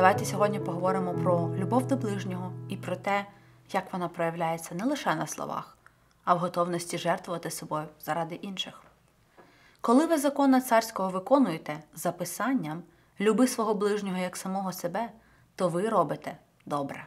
Давайте сьогодні поговоримо про любов до ближнього і про те, як вона проявляється не лише на словах, а в готовності жертвувати собою заради інших. Коли ви закон царського виконуєте за писанням «люби свого ближнього як самого себе», то ви робите добре.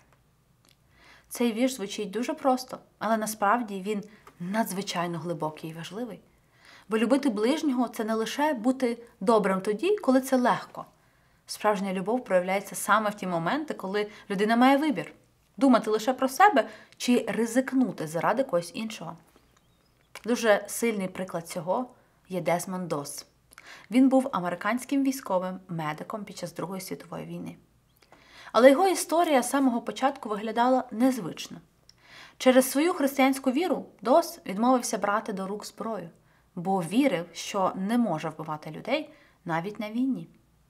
Цей вірш звучить дуже просто, але насправді він надзвичайно глибокий і важливий. Бо любити ближнього – це не лише бути добрим тоді, коли це легко. Справжня любов проявляється саме в ті моменти, коли людина має вибір – думати лише про себе чи ризикнути заради когось іншого. Дуже сильний приклад цього є Дезмонд Доз. Він був американським військовим медиком під час Другої світової війни. Але його історія з самого початку виглядала незвично. Через свою християнську віру Доз відмовився брати до рук зброю, бо вірив, що не може вбивати людей навіть на війні.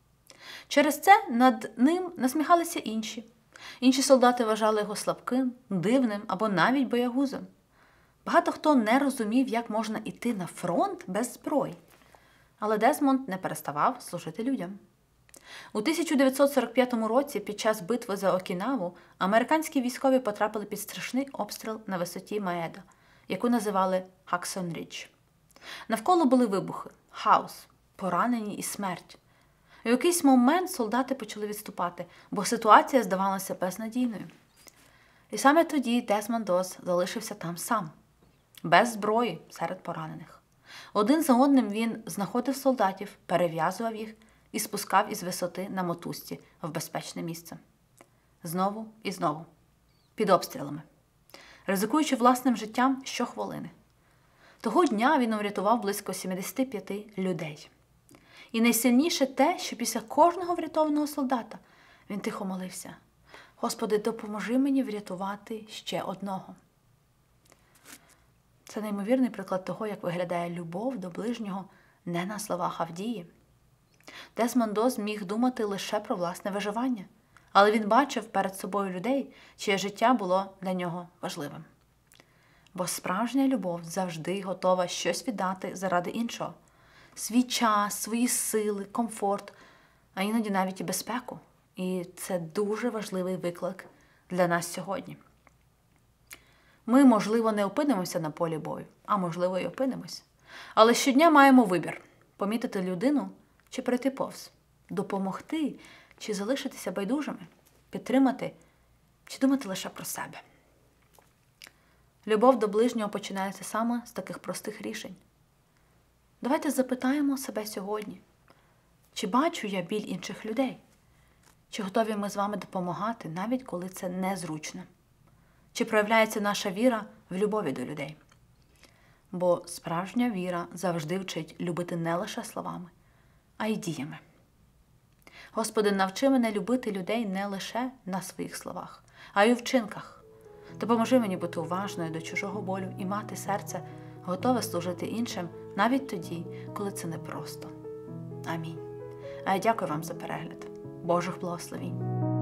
Через це над ним насміхалися інші. Інші солдати вважали його слабким, дивним або навіть боягузом. Багато хто не розумів, як можна йти на фронт без зброї. Але Дезмонд не переставав служити людям. У 1945 році під час битви за Окінаву американські військові потрапили під страшний обстріл на висоті Маеда, яку називали Хаксон-Рідж. Навколо були вибухи, хаос, поранені і смерть. У якийсь момент солдати почали відступати, бо ситуація здавалася безнадійною. І саме тоді Дезмонд Доз залишився там сам, без зброї серед поранених. Один за одним він знаходив солдатів, перев'язував їх і спускав із висоти на мотузці в безпечне місце. Знову і знову. Під обстрілами. Ризикуючи власним життям щохвилини. Того дня він врятував близько 75 людей. І найсильніше те, що після кожного врятованого солдата він тихо молився: «Господи, допоможи мені врятувати ще одного». Це неймовірний приклад того, як виглядає любов до ближнього не на словах, а в дії. Дезмонд Доз міг думати лише про власне виживання, але він бачив перед собою людей, чиє життя було для нього важливим. Бо справжня любов завжди готова щось віддати заради іншого. Свій час, свої сили, комфорт, а іноді навіть і безпеку. І це дуже важливий виклик для нас сьогодні. Ми, можливо, не опинимося на полі бою, а можливо і опинимось. Але щодня маємо вибір – помітити людину чи пройти повз, допомогти чи залишитися байдужими, підтримати чи думати лише про себе. Любов до ближнього починається саме з таких простих рішень. Давайте запитаємо себе сьогодні, чи бачу я біль інших людей? Чи готові ми з вами допомагати, навіть коли це незручно? Чи проявляється наша віра в любові до людей? Бо справжня віра завжди вчить любити не лише словами, а й діями. Господи, навчи мене любити людей не лише на своїх словах, а й у вчинках. Допоможи мені бути уважною до чужого болю і мати серце, готове служити іншим навіть тоді, коли це непросто. Амінь. А я дякую вам за перегляд. Божих благословінь.